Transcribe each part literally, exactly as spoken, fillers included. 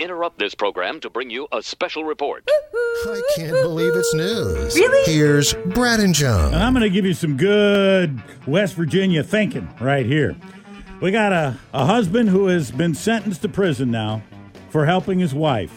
interrupt this program to bring you a special report. I can't believe it's news. Really? Here's Brad and John. And I'm going to give you some good West Virginia thinking right here. We got a, a husband who has been sentenced to prison now for helping his wife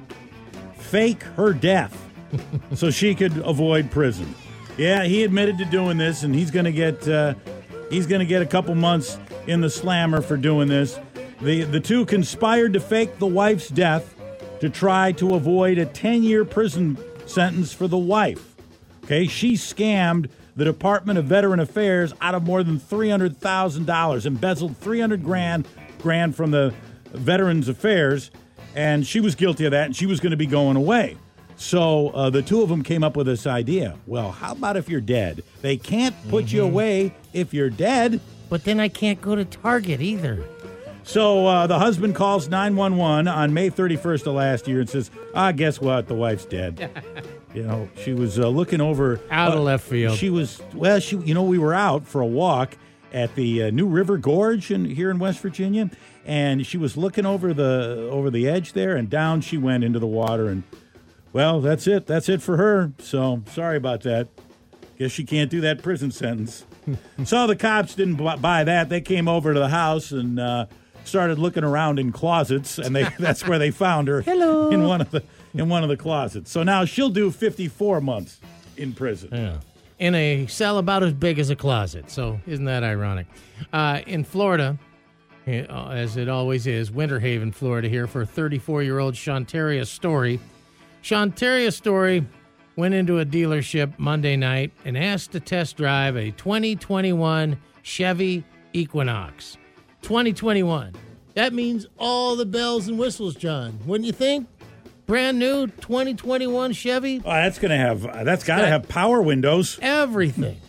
fake her death so she could avoid prison. Yeah, he admitted to doing this, and he's going to get uh, he's going to get a couple months in the slammer for doing this. The the two conspired to fake the wife's death to try to avoid a ten-year prison sentence for the wife. Okay, she scammed the Department of Veteran Affairs out of more than three hundred thousand dollars, embezzled three hundred grand grand from the Veterans Affairs, and she was guilty of that, and she was going to be going away. So uh, the two of them came up with this idea. Well, how about if you're dead? They can't put mm-hmm. you away if you're dead. But then I can't go to Target either. So uh, the husband calls nine one one on May thirty-first of last year and says, ah, guess what? The wife's dead. You know, she was uh, looking over. Out uh, of left field. She was, well, she. you know, we were out for a walk at the uh, New River Gorge in, here in West Virginia, and she was looking over the over the edge there, and down she went into the water, and well, that's it. That's it for her. So, sorry about that. Guess she can't do that prison sentence. So the cops didn't buy that. They came over to the house and uh, started looking around in closets, and they that's where they found her. Hello. in one of the in one of the closets. So now she'll do fifty-four months in prison. Yeah. In a cell about as big as a closet. So isn't that ironic? Uh, in Florida, as it always is, Winter Haven, Florida, here for thirty-four-year-old Shantaria Story. Shantaria Story went into a dealership Monday night and asked to test drive a twenty twenty-one Chevy Equinox. twenty twenty-one. That means all the bells and whistles, John. Wouldn't you think? Brand new twenty twenty-one Chevy. Oh, that's gonna have that's got to have power windows. Everything.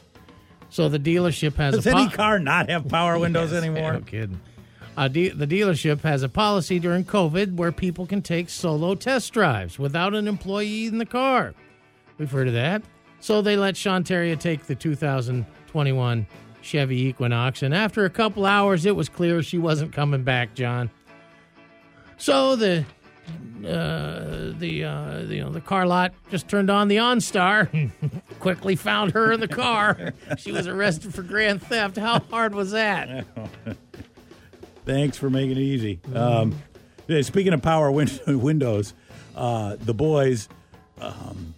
So the dealership has Does a po- any car not have power windows yes, anymore? No kidding. Uh, de- the dealership has a policy during COVID where people can take solo test drives without an employee in the car. We've heard of that. So they let Shantaria take the two thousand twenty-one Chevy Equinox, and after a couple hours, it was clear she wasn't coming back, John. So the uh, the, uh, the you know the car lot just turned on the OnStar, quickly found her in the car. She was arrested for grand theft. How hard was that? Thanks for making it easy. Um, speaking of power win- windows, uh, the boys. Um,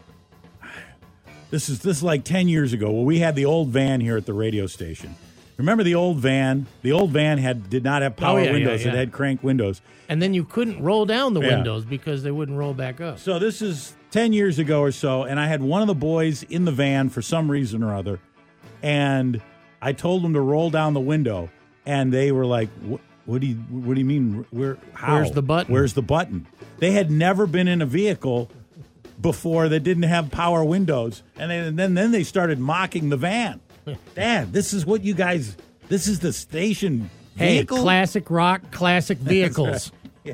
this is this is like ten years ago. Well, we had the old van here at the radio station. Remember the old van? The old van had did not have power oh, yeah, windows. Yeah, yeah. It had crank windows. And then you couldn't roll down the Yeah. windows because they wouldn't roll back up. So this is ten years ago or so, and I had one of the boys in the van for some reason or other, and I told them to roll down the window, and they were like, "What, what do you What do you mean? Where? How? Where's the button? Where's the button?" They had never been in a vehicle before that didn't have power windows, and, they, and then then they started mocking the van. Dad, this is what you guys. This is the station Hey, vehicle. classic rock, classic vehicles. Yeah.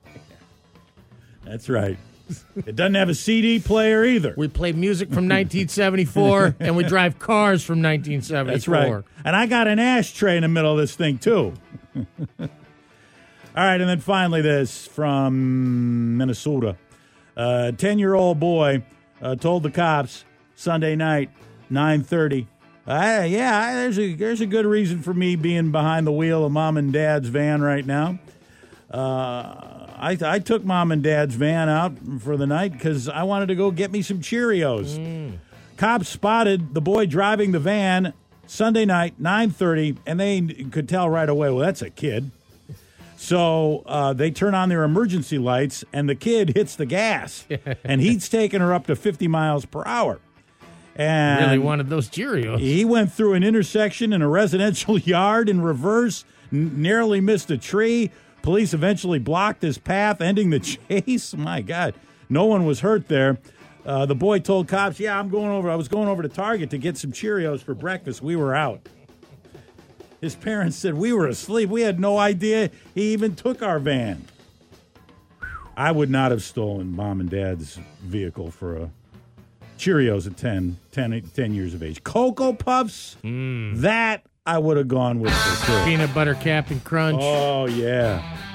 That's right. It doesn't have a C D player either. We play music from nineteen seventy-four, and we drive cars from nineteen seventy-four. That's right. And I got an ashtray in the middle of this thing, too. All right, and then finally this from Minnesota. A ten-year-old boy uh, told the cops Sunday night, nine thirty, uh, yeah, there's a, there's a good reason for me being behind the wheel of Mom and Dad's van right now. Uh, I, I took Mom and Dad's van out for the night because I wanted to go get me some Cheerios. Mm. Cops spotted the boy driving the van Sunday night, nine thirty, and they could tell right away, well, that's a kid. So uh, they turn on their emergency lights, and the kid hits the gas, and he's taking her up to fifty miles per hour. And really wanted those Cheerios. He went through an intersection in a residential yard in reverse, n- narrowly missed a tree. Police eventually blocked his path, ending the chase. My God, no one was hurt there. Uh, the boy told cops, yeah, I'm going over. I was going over to Target to get some Cheerios for breakfast. We were out. His parents said we were asleep. We had no idea he even took our van. I would not have stolen Mom and Dad's vehicle for a Cheerios at ten, ten, ten years of age. Cocoa Puffs, mm. that I would have gone with for sure. Peanut butter Captain Crunch. Oh, yeah.